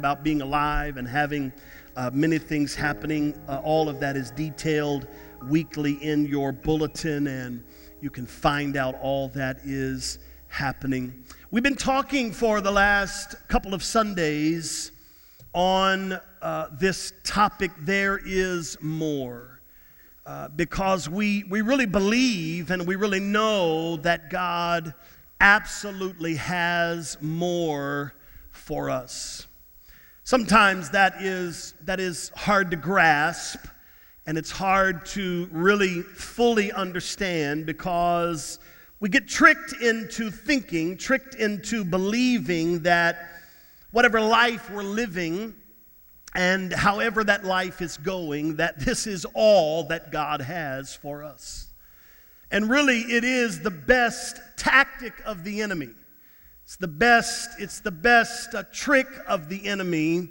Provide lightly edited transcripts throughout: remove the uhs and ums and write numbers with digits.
about being alive and having many things happening. All of that is detailed weekly in your bulletin, and you can find out all that is happening. We've been talking for the last couple of Sundays on this topic, there is more. Because we really believe and we really know that God absolutely has more for us. Sometimes that is hard to grasp, and it's hard to really fully understand because we get tricked into thinking, tricked into believing that whatever life we're living and however that life is going, that this is all that God has for us. And really, it is the best tactic of the enemy. It's the best trick of the enemy.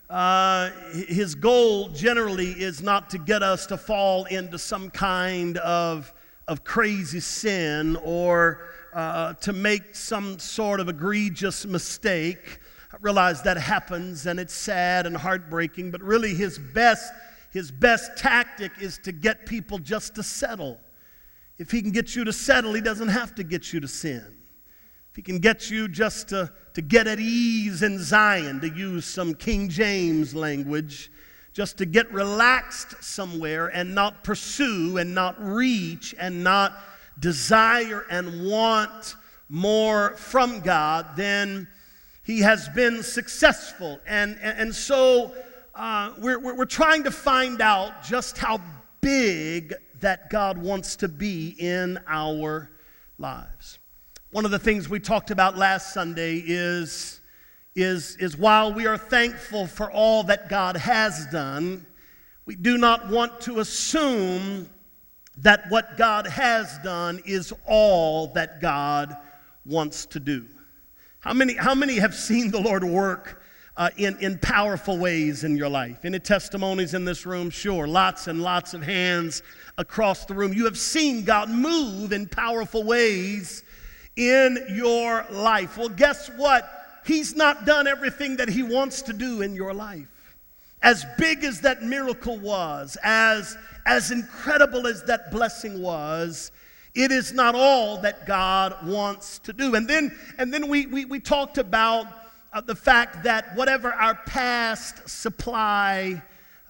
His goal generally is not to get us to fall into some kind of crazy sin or to make some sort of egregious mistake. I realize that happens and it's sad and heartbreaking, but really his best tactic is to get people just to settle. If he can get you to settle, he doesn't have to get you to sin. If he can get you just to get at ease in Zion, to use some King James language, just to get relaxed somewhere and not pursue and not reach and not desire and want more from God, then he has been successful. And so we're trying to find out just how big that God wants to be in our lives. One of the things we talked about last Sunday is while we are thankful for all that God has done, we do not want to assume that what God has done is all that God wants to do. How many have seen the Lord work in powerful ways in your life? Any testimonies in this room? Sure, lots and lots of hands across the room. You have seen God move in powerful ways in your life. Well, guess what? He's not done everything that he wants to do in your life. As big as that miracle was, as incredible as that blessing was, it is not all that God wants to do. And then we talked about the fact that whatever our past supply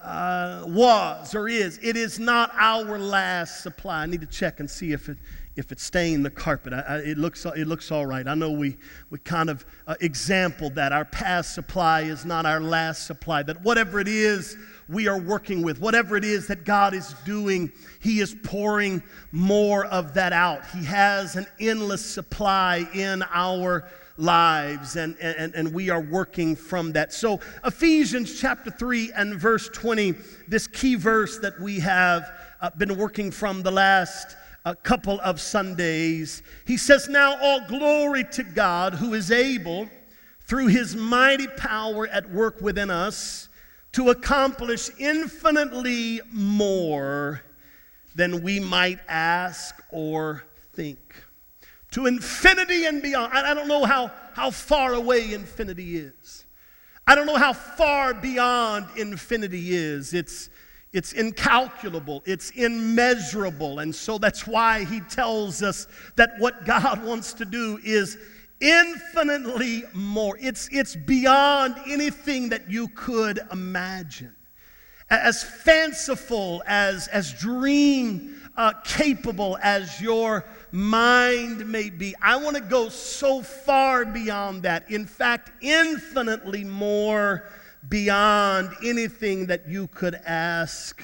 was or is, it is not our last supply. I need to check and see if it's stained the carpet. It looks all right. I know we kind of exampled that our past supply is not our last supply. That whatever it is we are working with, whatever it is that God is doing, he is pouring more of that out. He has an endless supply in our lives, and we are working from that. So Ephesians chapter 3 and verse 20, this key verse that we have been working from the last couple of Sundays, he says, "Now all glory to God who is able, through his mighty power at work within us, to accomplish infinitely more than we might ask or think." To infinity and beyond. I don't know how far away infinity is. I don't know how far beyond infinity is. It's incalculable. It's immeasurable. And so that's why he tells us that what God wants to do is infinitely more. It's beyond anything that you could imagine. As fanciful, as dream capable as your mind may be, I want to go so far beyond that. In fact, infinitely more beyond anything that you could ask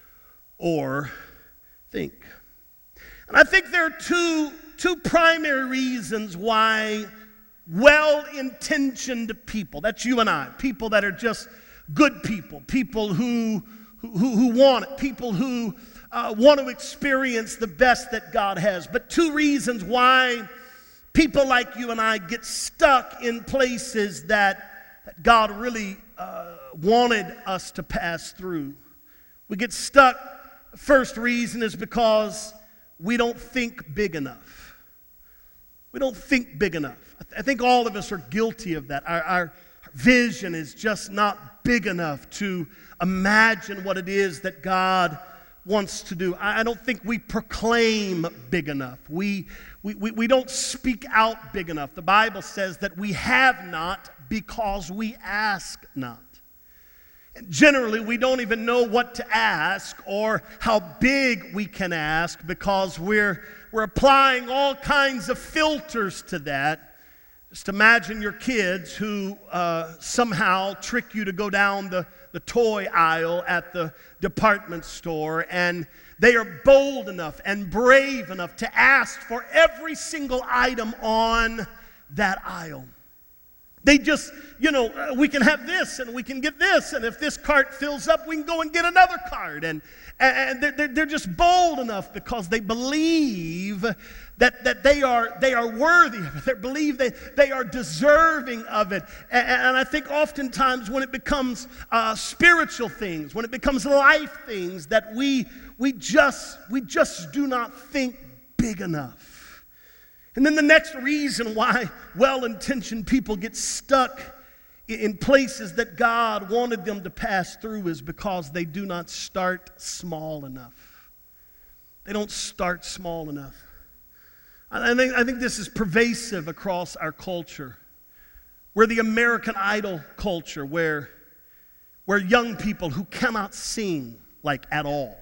or think. And I think there are two primary reasons why well-intentioned people, that's you and I, people that are just good people who want it, people who want to experience the best that God has. But two reasons why people like you and I get stuck in places that God really wanted us to pass through. We get stuck. First reason is because we don't think big enough. We don't think big enough. I think all of us are guilty of that. Our vision is just not big enough to imagine what it is that God wants to do. I don't think we proclaim big enough. We don't speak out big enough. The Bible says that we have not because we ask not. And generally, we don't even know what to ask or how big we can ask because we're applying all kinds of filters to that. Just imagine your kids who somehow trick you to go down the toy aisle at the department store, and they are bold enough and brave enough to ask for every single item on that aisle. They just, we can have this and we can get this, and if this cart fills up, we can go and get another cart. And they're just bold enough because they believe that they are worthy of it. They believe they are deserving of it. And I think oftentimes when it becomes spiritual things, when it becomes life things, that we just do not think big enough. And then the next reason why well-intentioned people get stuck in places that God wanted them to pass through is because they do not start small enough. They don't start small enough. I think this is pervasive across our culture. We're the American Idol culture where young people who cannot sing like at all,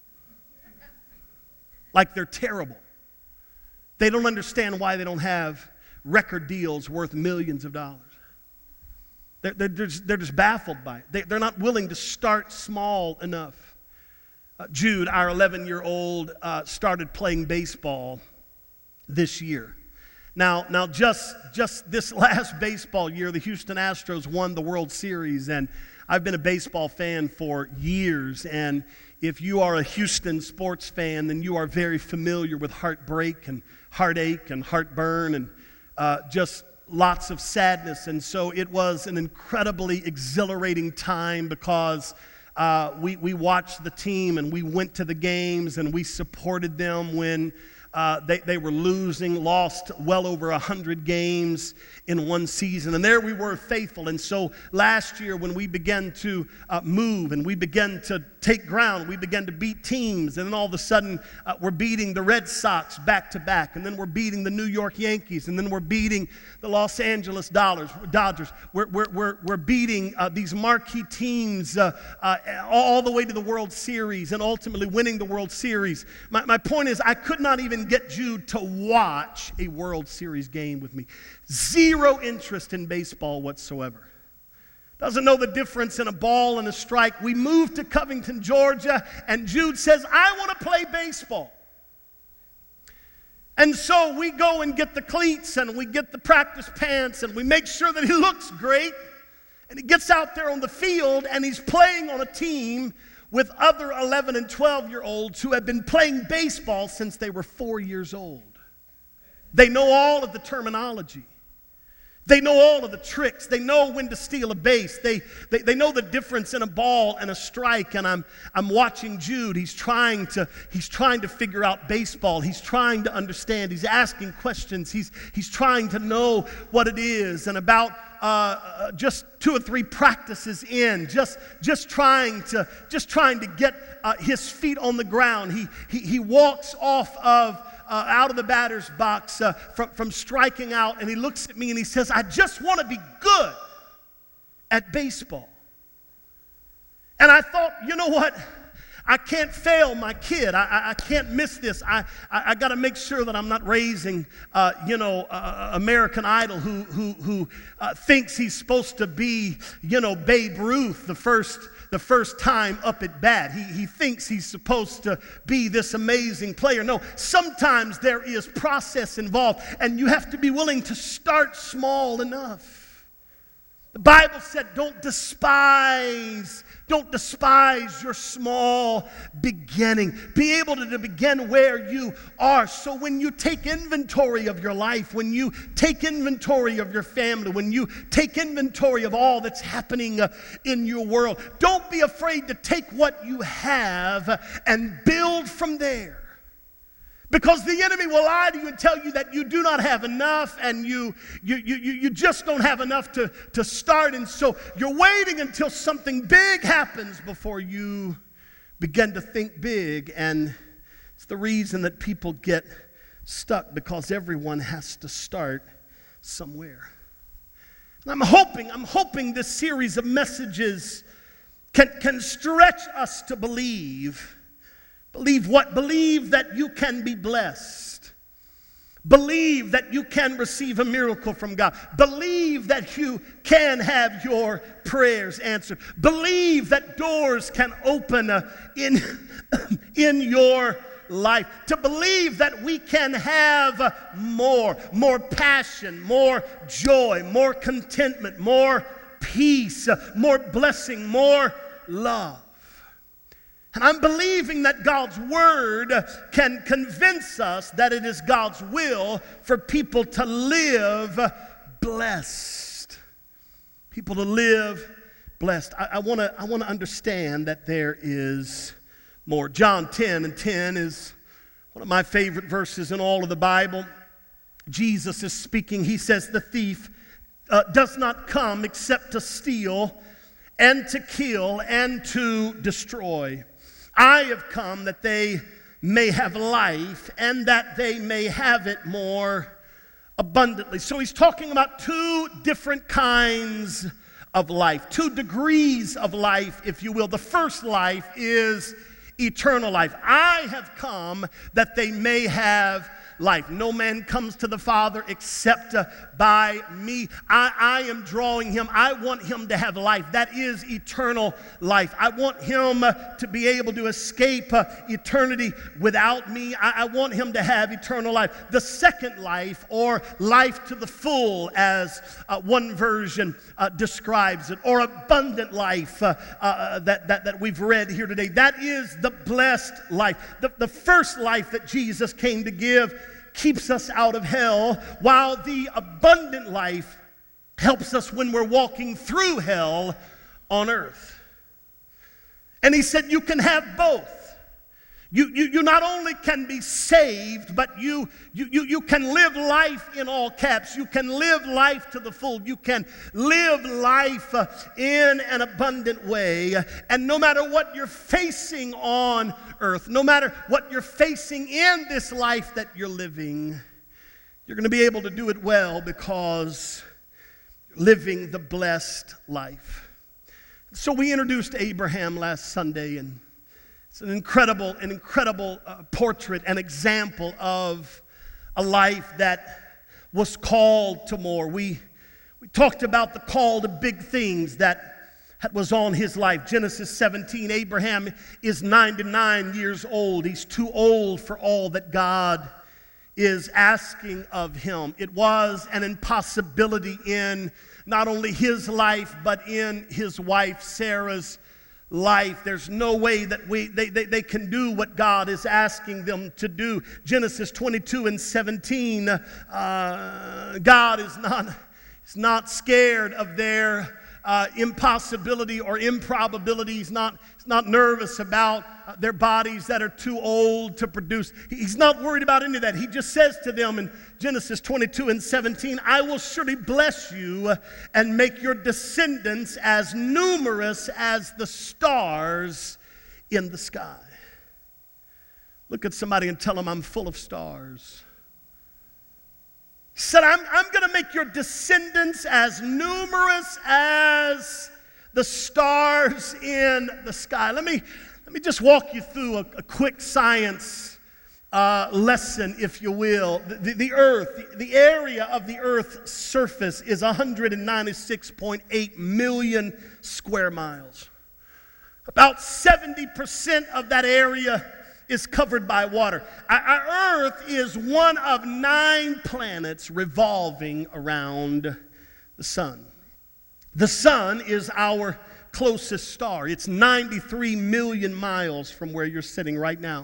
like they're terrible. They don't understand why they don't have record deals worth millions of dollars. They're just baffled by it. They're not willing to start small enough. Jude, our 11-year-old, started playing baseball this year. Now, just this last baseball year, the Houston Astros won the World Series, and I've been a baseball fan for years, and if you are a Houston sports fan, then you are very familiar with heartbreak and heartache and heartburn and just lots of sadness. And so it was an incredibly exhilarating time because we watched the team and we went to the games and we supported them when they were losing, lost well over 100 games in one season. And there we were faithful. And so last year when we began to move and we began to take ground, we began to beat teams. And then all of a sudden we're beating the Red Sox back to back. And then we're beating the New York Yankees. And then we're beating the Los Angeles Dodgers. We're beating these marquee teams all the way to the World Series and ultimately winning the World Series. My point is I could not even get Jude to watch a World Series game with me. Zero interest in baseball whatsoever. Doesn't know the difference in a ball and a strike. We moved to Covington, Georgia, and Jude says, I want to play baseball. And so we go and get the cleats and we get the practice pants and we make sure that he looks great. And he gets out there on the field and he's playing on a team with other 11 and 12-year-olds who have been playing baseball since they were 4 years old. They know all of the terminology. They know all of the tricks. They know when to steal a base. They know the difference in a ball and a strike. And I'm watching Jude. He's trying to figure out baseball. He's trying to understand. He's asking questions. He's trying to know what it is. And about just 2 or 3 practices in, just trying to get his feet on the ground. He walks off of out of the batter's box from striking out, and he looks at me and he says, I just want to be good at baseball. And I thought, you know what? I can't fail my kid. I can't miss this. I got to make sure that I'm not raising, American Idol who thinks he's supposed to be, Babe Ruth the first time up at bat. He thinks he's supposed to be this amazing player. No, sometimes there is process involved, and you have to be willing to start small enough. The Bible said, don't despise your small beginning. Be able to begin where you are. So when you take inventory of your life, when you take inventory of your family, when you take inventory of all that's happening in your world, don't be afraid to take what you have and build from there. Because the enemy will lie to you and tell you that you do not have enough, and you just don't have enough to start. And so you're waiting until something big happens before you begin to think big. And it's the reason that people get stuck, because everyone has to start somewhere. And I'm hoping this series of messages can stretch us to believe. Believe what? Believe that you can be blessed. Believe that you can receive a miracle from God. Believe that you can have your prayers answered. Believe that doors can open in your life. To believe that we can have more passion, more joy, more contentment, more peace, more blessing, more love. And I'm believing that God's word can convince us that it is God's will for people to live blessed. People to live blessed. I want to understand that there is more. John 10:10 is one of my favorite verses in all of the Bible. Jesus is speaking. He says, the thief does not come except to steal and to kill and to destroy. I have come that they may have life, and that they may have it more abundantly. So he's talking about two different kinds of life, 2 degrees of life, if you will. The first life is eternal life. I have come that they may have life. No man comes to the Father except by me. I am drawing him. I want him to have life. That is eternal life. I want him to be able to escape eternity without me. I want him to have eternal life. The second life, or life to the full, as one version describes it, or abundant life that we've read here today. That is the blessed life. The first life that Jesus came to give keeps us out of hell, while the abundant life helps us when we're walking through hell on earth. And he said you can have both. You not only can be saved, but you can live life in all caps. You can live life to the full. You can live life in an abundant way. And no matter what you're facing on earth, no matter what you're facing in this life that you're living, you're going to be able to do it well, because you're living the blessed life. So we introduced Abraham last Sunday, and it's an incredible portrait, an example of a life that was called to more. We talked about the call to big things that was on his life. Genesis 17, Abraham is 99 years old. He's too old for all that God is asking of him. It was an impossibility in not only his life, but in his wife Sarah's life. There's no way that they can do what God is asking them to do. Genesis 22:17, God is not scared of their impossibility or improbability. He's not nervous about their bodies that are too old to produce. He's not worried about any of that. He just says to them in Genesis 22:17, I will surely bless you and make your descendants as numerous as the stars in the sky. Look at somebody and tell them, I'm full of stars. He said, I'm going to make your descendants as numerous as the stars in the sky. Let me just walk you through a quick science lesson, if you will. The earth, the area of the earth's surface is 196.8 million square miles. About 70% of that area is covered by water. Our earth is one of 9 planets revolving around the sun. The sun is our closest star. It's 93 million miles from where you're sitting right now.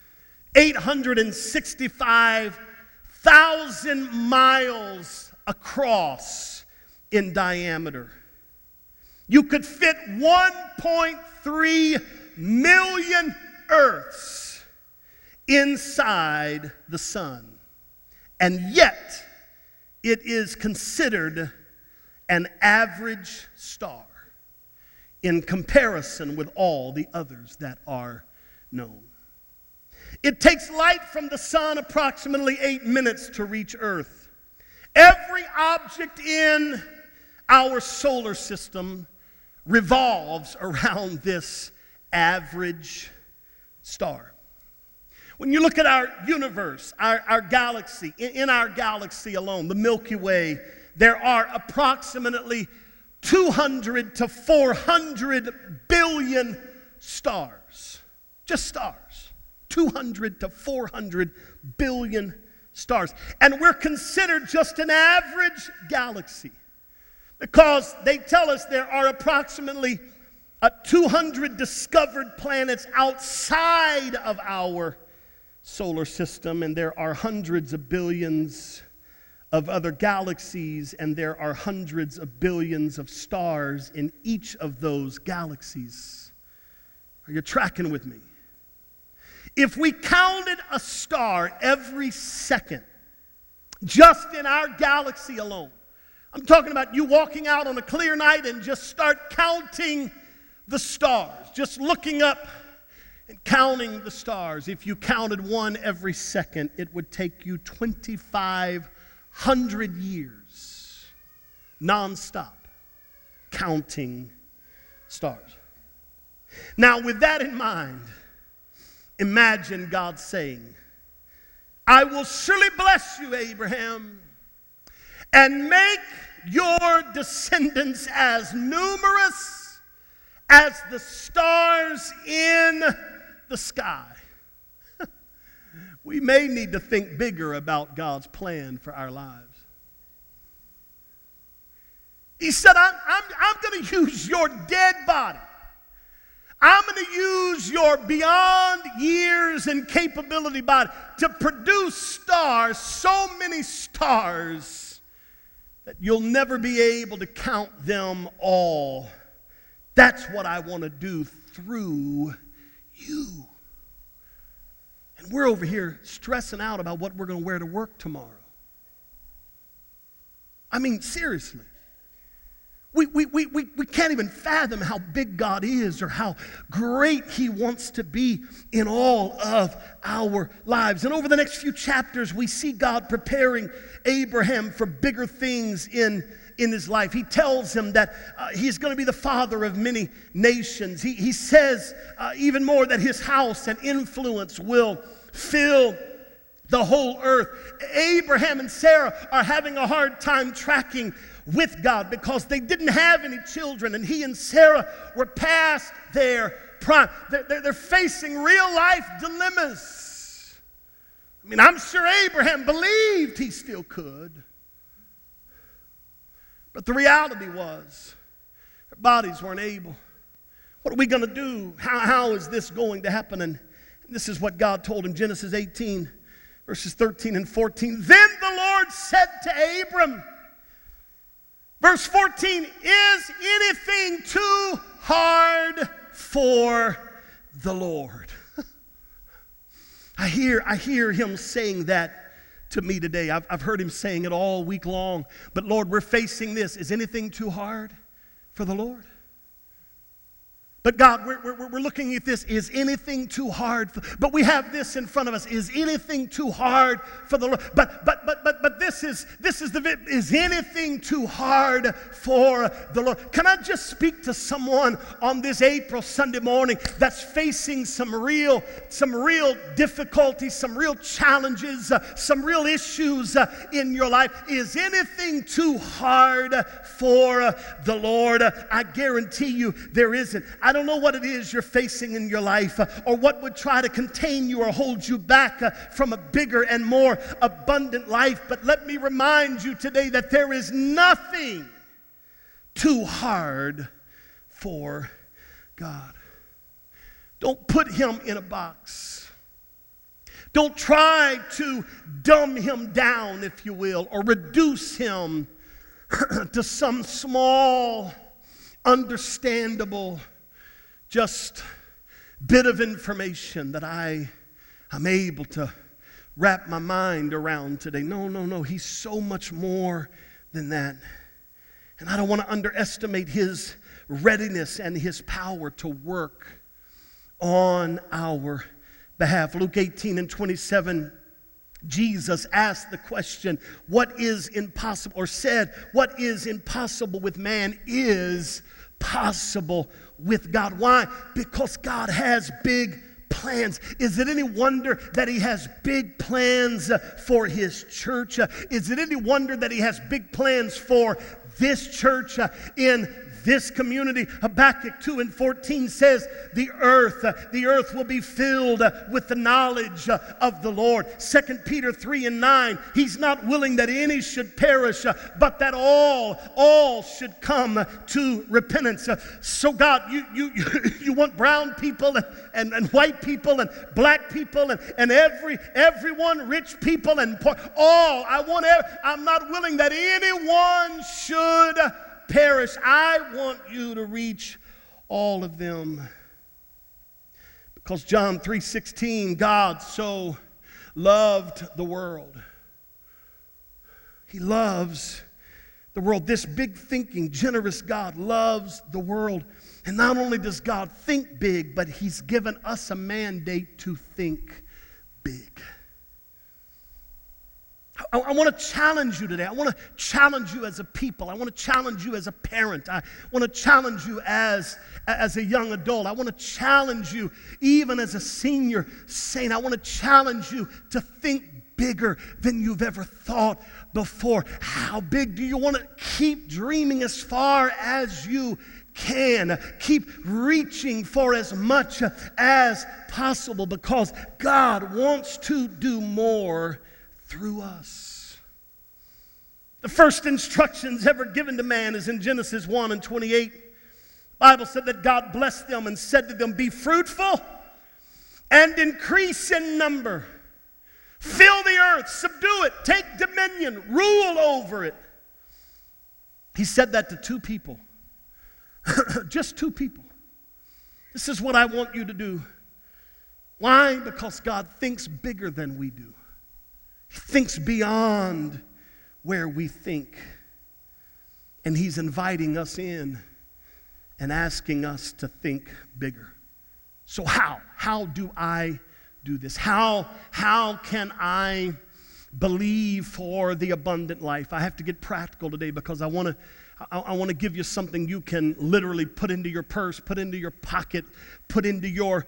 865,000 miles across in diameter. You could fit 1.3 million Earths inside the sun. And yet, it is considered an average star in comparison with all the others that are known. It takes light from the sun approximately 8 minutes to reach Earth. Every object in our solar system revolves around this average star. When you look at our universe, our galaxy, in our galaxy alone, the Milky Way, there are approximately 200 to 400 billion stars. Just stars. 200 to 400 billion stars. And we're considered just an average galaxy because they tell us there are approximately 200 discovered planets outside of our solar system, and there are hundreds of billions of other galaxies, and there are hundreds of billions of stars in each of those galaxies. Are you tracking with me? If we counted a star every second, just in our galaxy alone, I'm talking about you walking out on a clear night and just start counting the stars, just looking up and counting the stars. If you counted one every second, it would take you 2,500 years, nonstop, counting stars. Now, with that in mind, imagine God saying, I will surely bless you, Abraham, and make your descendants as numerous as the stars in the sky. We may need to think bigger about God's plan for our lives. He said, I'm going to use your dead body. I'm going to use your beyond years and capability body to produce stars, so many stars, that you'll never be able to count them all. That's what I want to do through you. And we're over here stressing out about what we're going to wear to work tomorrow. I mean, seriously. We can't even fathom how big God is or how great He wants to be in all of our lives. And over the next few chapters, we see God preparing Abraham for bigger things in his life. He tells him that he's going to be the father of many nations. He says even more that his house and influence will fill the whole earth. Abraham and Sarah are having a hard time tracking with God because they didn't have any children, and he and Sarah were past their prime. They're facing real life dilemmas. I mean, I'm sure Abraham believed he still could. But the reality was, their bodies weren't able. What are we going to do? How is this going to happen? And this is what God told him, Genesis 18, verses 13 and 14. Then the Lord said to Abram, verse 14, is anything too hard for the Lord? I hear him saying that to me today. I've heard him saying it all week long. But Lord, we're facing this. Is anything too hard for the Lord? But God, we're looking at this. Is anything too hard? But we have this in front of us. Is anything too hard for the Lord? But this is anything too hard for the Lord? Can I just speak to someone on this April Sunday morning that's facing some real difficulties, some real challenges, some real issues in your life? Is anything too hard for the Lord? I guarantee you there isn't. I don't know what it is you're facing in your life or what would try to contain you or hold you back from a bigger and more abundant life. But let me remind you today that there is nothing too hard for God. Don't put him in a box. Don't try to dumb him down, if you will, or reduce him to some small, understandable, just bit of information that I I'm able to wrap my mind around today. No. He's so much more than that. And I don't want to underestimate his readiness and his power to work on our behalf. Luke 18:27, Jesus asked the question, what is impossible, or said, what is impossible with man is possible with God. Why? Because God has big plans. Is it any wonder that he has big plans for his church? Is it any wonder that he has big plans for this church in this community? Habakkuk 2:14 says, the earth will be filled with the knowledge of the Lord. 2 Peter 3:9, he's not willing that any should perish, but that all should come to repentance. So God, you want brown people and white people and black people and everyone, rich people and poor, I'm not willing that anyone should perish. I want you to reach all of them. Because John 3:16, God so loved the world. He loves the world. This big thinking, generous God loves the world. And not only does God think big, but he's given us a mandate to think big. I want to challenge you today. I want to challenge you as a people. I want to challenge you as a parent. I want to challenge you as a young adult. I want to challenge you even as a senior saint. I want to challenge you to think bigger than you've ever thought before. How big do you want to keep dreaming as far as you can? Keep reaching for as much as possible, because God wants to do more through us. The first instructions ever given to man is in Genesis 1:28. The Bible said that God blessed them and said to them, be fruitful and increase in number. Fill the earth, subdue it, take dominion, rule over it. He said that to two people. Just two people. This is what I want you to do. Why? Because God thinks bigger than we do. He thinks beyond where we think. And he's inviting us in and asking us to think bigger. So how do I do this? How can I believe for the abundant life? I have to get practical today, because I want to give you something you can literally put into your purse, put into your pocket, put into your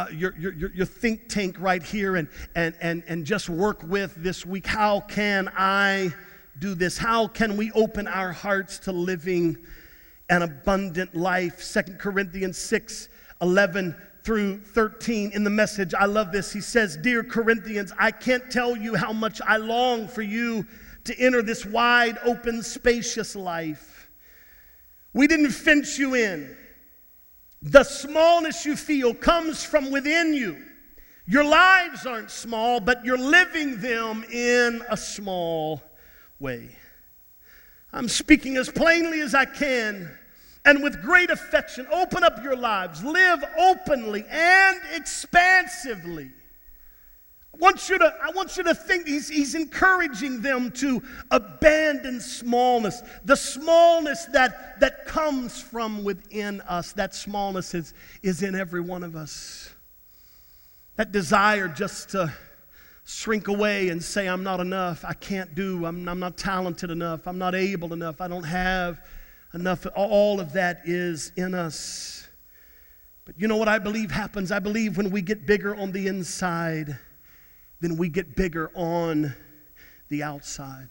think tank right here and just work with this week. How can I do this? How can we open our hearts to living an abundant life? 2 Corinthians 6:11 through 13 in the Message. I love this. He says, dear Corinthians, I can't tell you how much I long for you to enter this wide open, spacious life. We didn't fence you in. The smallness you feel comes from within you. Your lives aren't small, but you're living them in a small way. I'm speaking as plainly as I can and with great affection. Open up your lives. Live openly and expansively. I want you to think he's encouraging them to abandon smallness. The smallness that comes from within us. That smallness is in every one of us. That desire just to shrink away and say, I'm not enough, I can't do, I'm not talented enough, I'm not able enough, I don't have enough. All of that is in us. But you know what I believe happens? I believe when we get bigger on the inside, then we get bigger on the outside.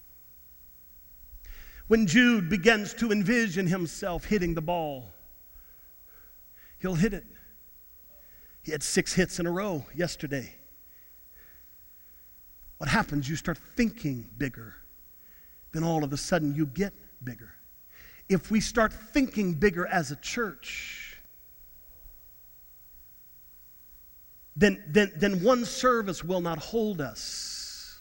When Jude begins to envision himself hitting the ball, he'll hit it. He had 6 hits in a row yesterday. What happens? You start thinking bigger. Then all of a sudden you get bigger. If we start thinking bigger as a church, then one service will not hold us.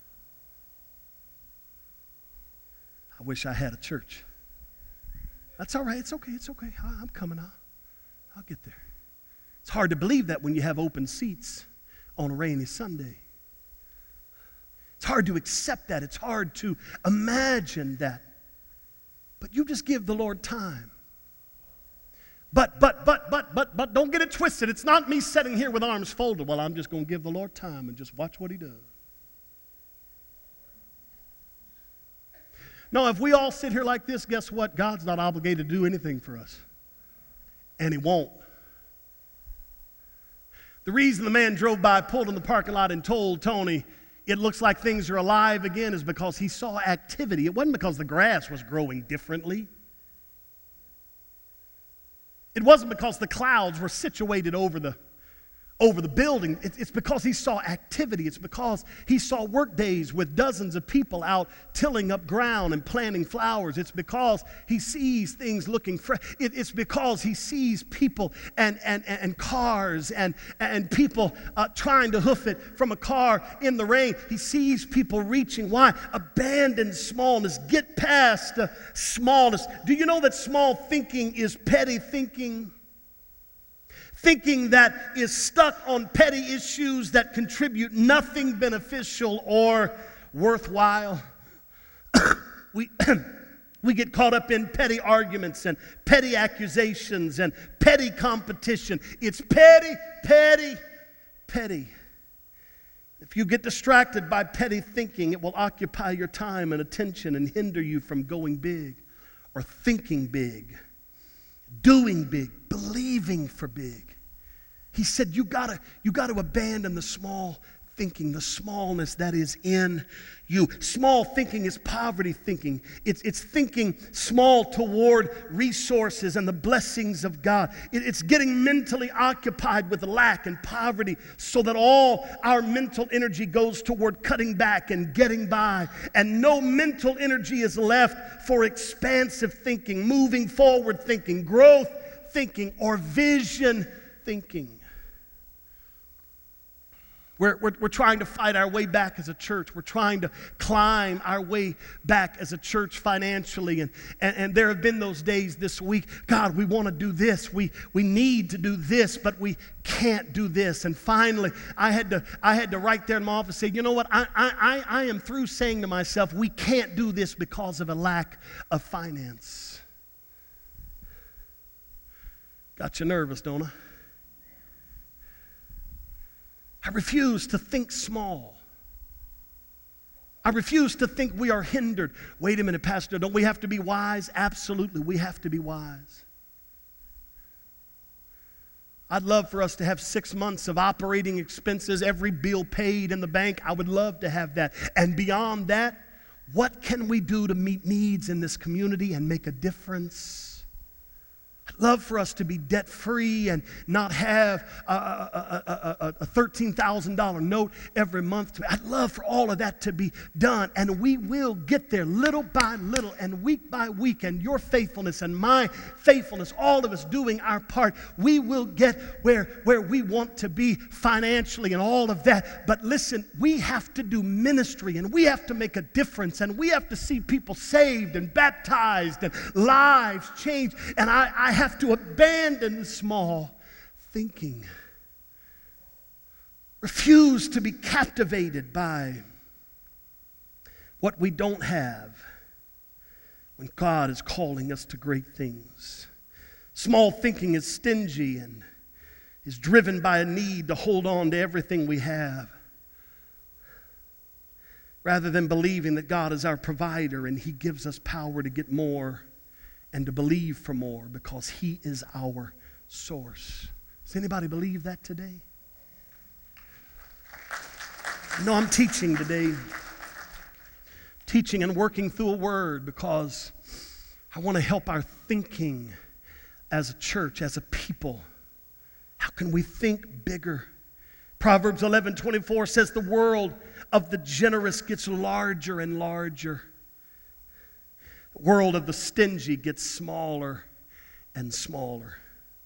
I wish I had a church. That's all right. It's okay. I'm coming. I'll get there. It's hard to believe that when you have open seats, on a rainy Sunday. It's hard to accept that. It's hard to imagine that. But you just give the Lord time. But don't get it twisted. It's not me sitting here with arms folded. Well, I'm just going to give the Lord time and just watch what he does. No, if we all sit here like this, guess what? God's not obligated to do anything for us. And he won't. The reason the man drove by, pulled in the parking lot, and told Tony, it looks like things are alive again, is because he saw activity. It wasn't because the grass was growing differently. It wasn't because the clouds were situated over the building. It's because he saw activity. It's because he saw work days with dozens of people out tilling up ground and planting flowers. It's because he sees things looking fresh. It's because he sees people and cars and people trying to hoof it from a car in the rain. He sees people reaching. Why? Abandon smallness. Get past smallness. Do you know that small thinking is petty thinking? Thinking that is stuck on petty issues that contribute nothing beneficial or worthwhile. We get caught up in petty arguments and petty accusations and petty competition. It's petty, petty, petty. If you get distracted by petty thinking, it will occupy your time and attention and hinder you from going big or thinking big, doing big, believing for big. He said, you gotta abandon the small thinking, the smallness that is in you. Small thinking is poverty thinking. It's thinking small toward resources and the blessings of God. It's getting mentally occupied with lack and poverty so that all our mental energy goes toward cutting back and getting by. And no mental energy is left for expansive thinking, moving forward thinking, growth thinking, or vision thinking. We're trying to fight our way back as a church. We're trying to climb our way back as a church financially. And there have been those days this week, God, we want to do this. We need to do this, but we can't do this. And finally, I had to right there in my office say, you know what? I am through saying to myself, we can't do this because of a lack of finance. Got you nervous, don't I? I refuse to think small. I refuse to think we are hindered. Wait a minute, Pastor, don't we have to be wise? Absolutely, we have to be wise. I'd love for us to have 6 months of operating expenses, every bill paid in the bank. I would love to have that. And beyond that, what can we do to meet needs in this community and make a difference? I'd love for us to be debt-free and not have a $13,000 note every month. I'd love for all of that to be done, and we will get there little by little and week by week, and your faithfulness and my faithfulness, all of us doing our part, we will get where we want to be financially and all of that. But listen, we have to do ministry, and we have to make a difference, and we have to see people saved and baptized and lives changed, and I have to abandon small thinking. Refuse to be captivated by what we don't have when God is calling us to great things. Small thinking is stingy and is driven by a need to hold on to everything we have, rather than believing that God is our provider and He gives us power to get more and to believe for more because He is our source. Does anybody believe that today? No, I'm teaching today. Teaching and working through a word because I want to help our thinking as a church, as a people. How can we think bigger? Proverbs 11:24 says the world of the generous gets larger and larger. The world of the stingy gets smaller and smaller.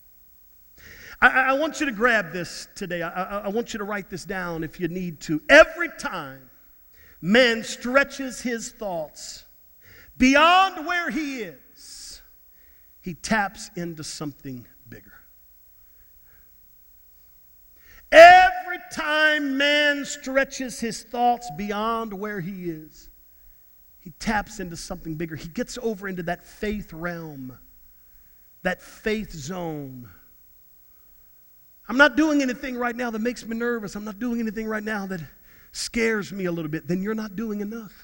I want you to grab this today. I want you to write this down if you need to. Every time man stretches his thoughts beyond where he is, he taps into something bigger. Every time man stretches his thoughts beyond where he is, he taps into something bigger. He gets over into that faith realm, that faith zone. I'm not doing anything right now that makes me nervous. I'm not doing anything right now that scares me a little bit. Then you're not doing enough.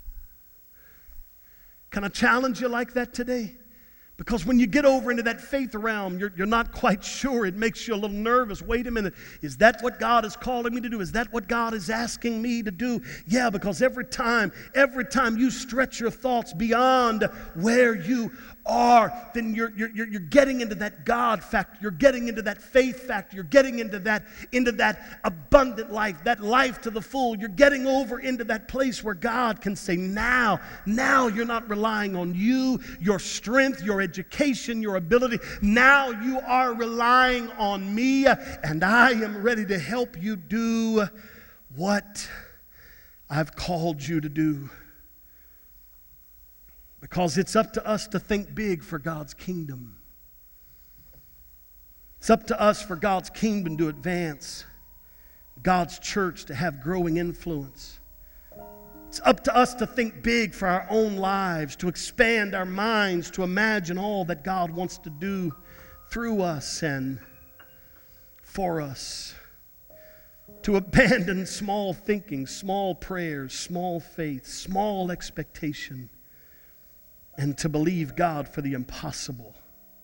Can I challenge you like that today? Because when you get over into that faith realm, you're not quite sure. It makes you a little nervous. Wait a minute. Is that what God is calling me to do? Is that what God is asking me to do? Yeah, because every time you stretch your thoughts beyond where you are, then you're getting into that God factor. You're getting into that faith factor. You're getting into that abundant life, that life to the full. You're getting over into that place where God can say, now you're not relying on you, your strength, your education, your ability. Now you are relying on me, and I am ready to help you do what I've called you to do. Because it's up to us to think big for God's kingdom. It's up to us for God's kingdom to advance, God's church to have growing influence. It's up to us to think big for our own lives, to expand our minds, to imagine all that God wants to do through us and for us. To abandon small thinking, small prayers, small faith, small expectation, and to believe God for the impossible,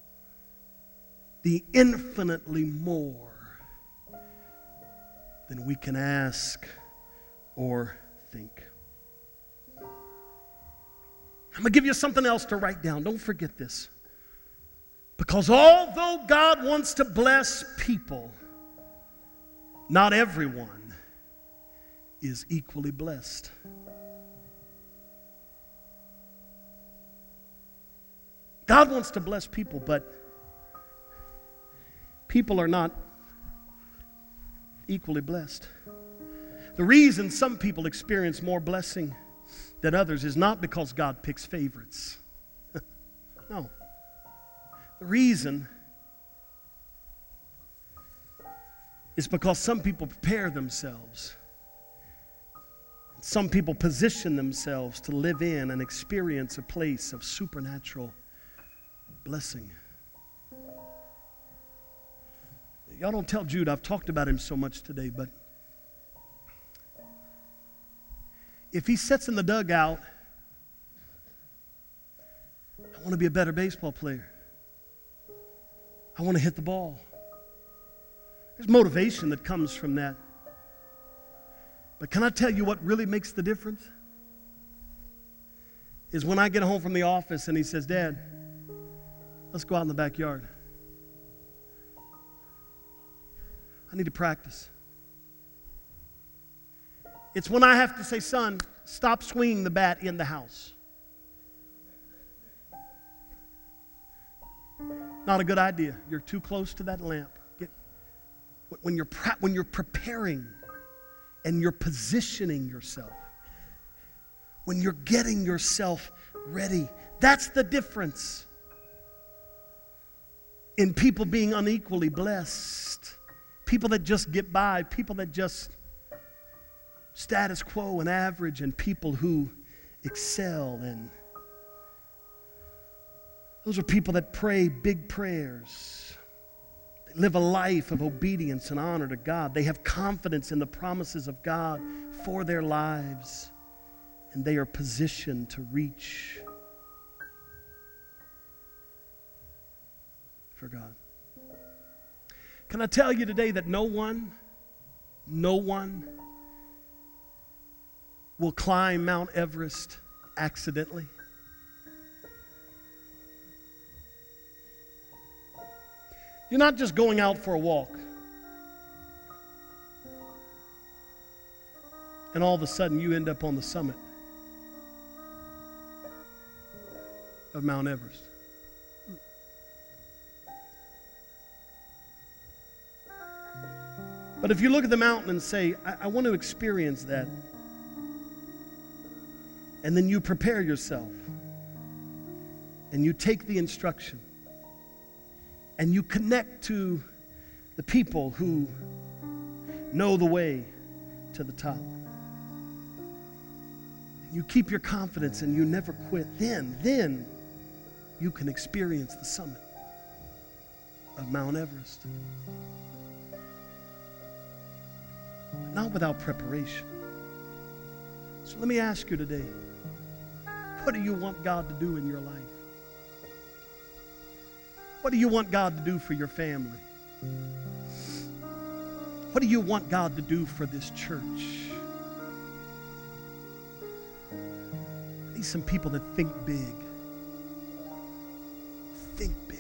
the infinitely more than we can ask or think. I'm going to give you something else to write down. Don't forget this. Because although God wants to bless people, not everyone is equally blessed. God wants to bless people, but people are not equally blessed. The reason some people experience more blessing than others is not because God picks favorites. No. The reason is because some people prepare themselves. Some people position themselves to live in and experience a place of supernatural blessing. Y'all don't tell Jude, I've talked about him so much today, but if he sits in the dugout, I want to be a better baseball player. I want to hit the ball. There's motivation that comes from that. But can I tell you what really makes the difference? Is when I get home from the office and he says, Dad, let's go out in the backyard. I need to practice. It's when I have to say, son, stop swinging the bat in the house. Not a good idea. You're too close to that lamp. When you're preparing and you're positioning yourself, when you're getting yourself ready, that's the difference in people being unequally blessed. People that just get by, people that just status quo and average, and people who excel. And those are people that pray big prayers. They live a life of obedience and honor to God. They have confidence in the promises of God for their lives, and they are positioned to reach for God. Can I tell you today that no one will climb Mount Everest accidentally? You're not just going out for a walk and all of a sudden you end up on the summit of Mount Everest. But if you look at the mountain and say, I want to experience that, and then you prepare yourself, and you take the instruction, and you connect to the people who know the way to the top. You keep your confidence and you never quit. Then you can experience the summit of Mount Everest. But not without preparation. So let me ask you today, what do you want God to do in your life? What do you want God to do for your family? What do you want God to do for this church? I need some people that think big. Think big.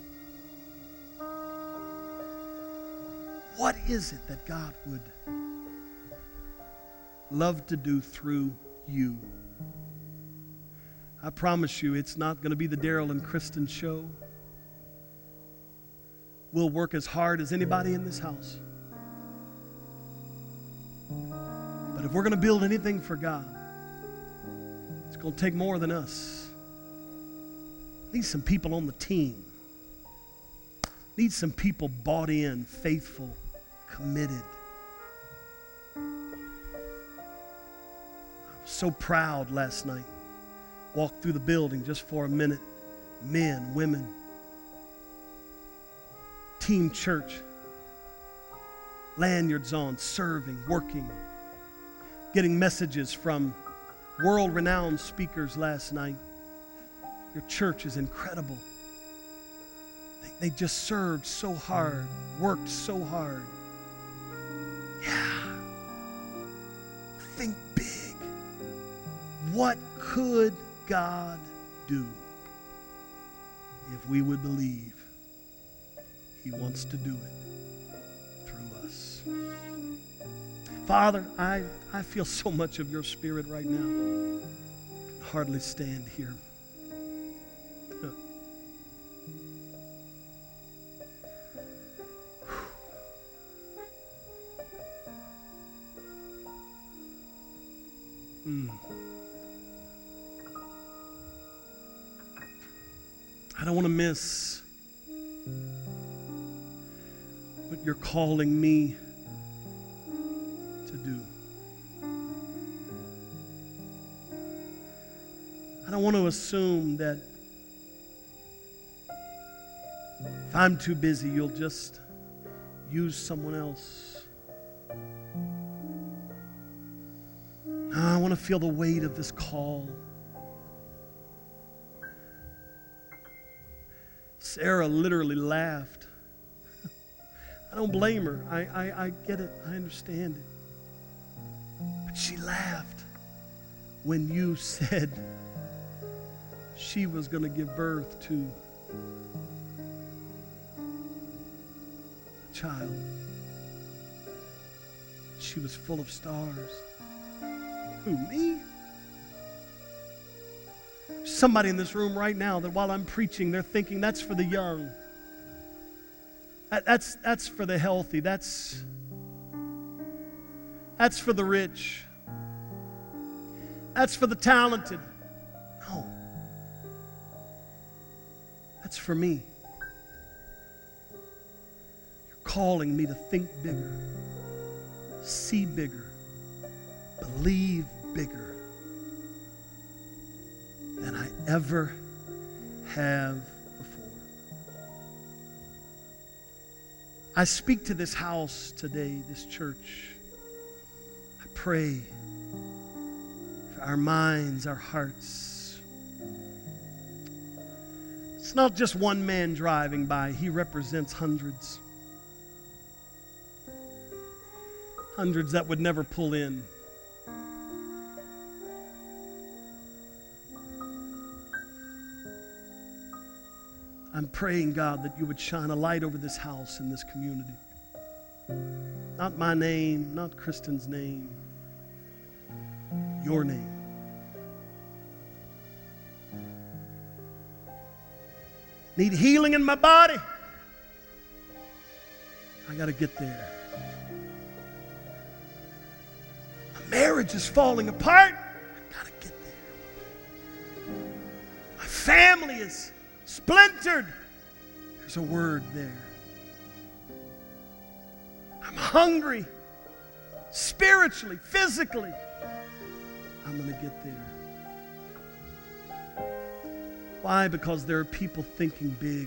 What is it that God would love to do through you? I promise you, it's not going to be the Daryl and Kristen show. We'll work as hard as anybody in this house. But if we're going to build anything for God, it's going to take more than us. Need some people on the team. Need some people bought in, faithful, committed. I was so proud last night. Walked through the building just for a minute. Men, women, team church, lanyards on, serving, working, getting messages from world-renowned speakers last night. Your church is incredible. They just served so hard, worked so hard. Yeah. Think big. What could God do if we would believe He wants to do it through us? Father, I feel so much of your Spirit right now. I can hardly stand here. I don't want to miss what you're calling me to do. I don't want to assume that if I'm too busy, you'll just use someone else. I want to feel the weight of this call. Sarah literally laughed. I don't blame her. I get it. I understand it. But she laughed when you said she was going to give birth to a child. She was full of stars. Who, me? Somebody in this room right now that while I'm preaching, they're thinking that's for the young. That's for the healthy. That's for the rich. That's for the talented. No. That's for me. You're calling me to think bigger, see bigger, believe bigger than I ever have before. I speak to this house today, this church. I pray for our minds, our hearts. It's not just one man driving by. He represents hundreds. Hundreds that would never pull in. I'm praying, God, that you would shine a light over this house and this community. Not my name, not Kristen's name, your name. Need healing in my body. I got to get there. My marriage is falling apart. I got to get there. My family is splintered. There's a word there. I'm hungry. spiritually, physically. I'm going to get there. Why? Because there are people thinking big.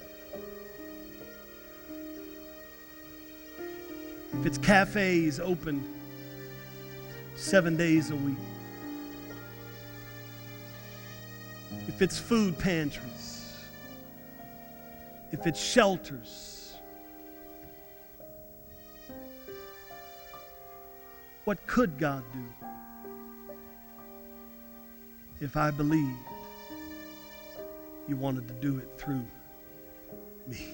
If it's cafes open 7 days a week, if it's food pantries, if it's shelters, what could God do if I believed you wanted to do it through me?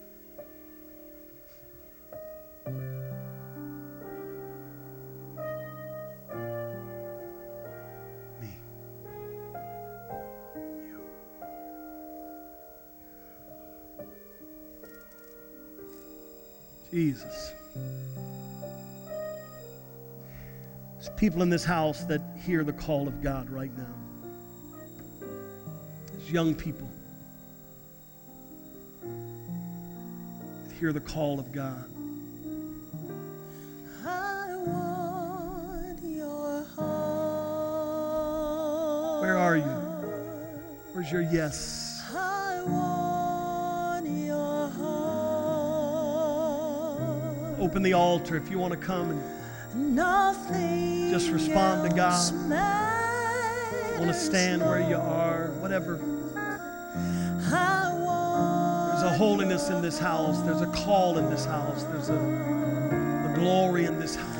Jesus. There's people in this house that hear the call of God right now. There's young people that hear the call of God. I want your heart. Where are you? Where's your yes? I want your heart. Open the altar if you want to come and Nothing just respond to God. else You want to stand where you are, whatever. I want There's a holiness in this house. There's a call in this house. There's a glory in this house.